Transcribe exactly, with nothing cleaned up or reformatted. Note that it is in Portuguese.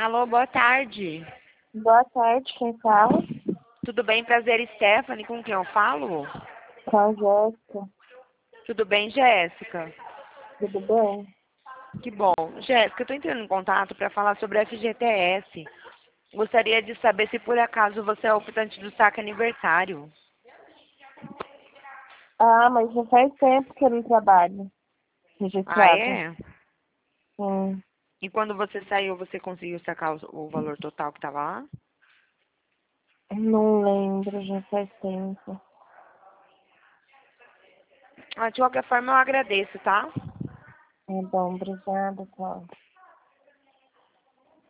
Alô, boa tarde. Boa tarde, quem fala? Tudo bem? Prazer, Stephanie. Com quem eu falo? Com a Jéssica. Tudo bem, Jéssica? Tudo bem? Que bom. Jéssica, eu estou entrando em contato para falar sobre a F G T S. Gostaria de saber se por acaso você é optante do saque aniversário. Ah, mas já faz tempo que eu não trabalho Ah, registrado. é? Hum, E quando você saiu, você conseguiu sacar o o valor total que estava lá? não lembro, já faz tempo. Ah, de qualquer forma, eu agradeço, tá? É bom, obrigada, Cláudia.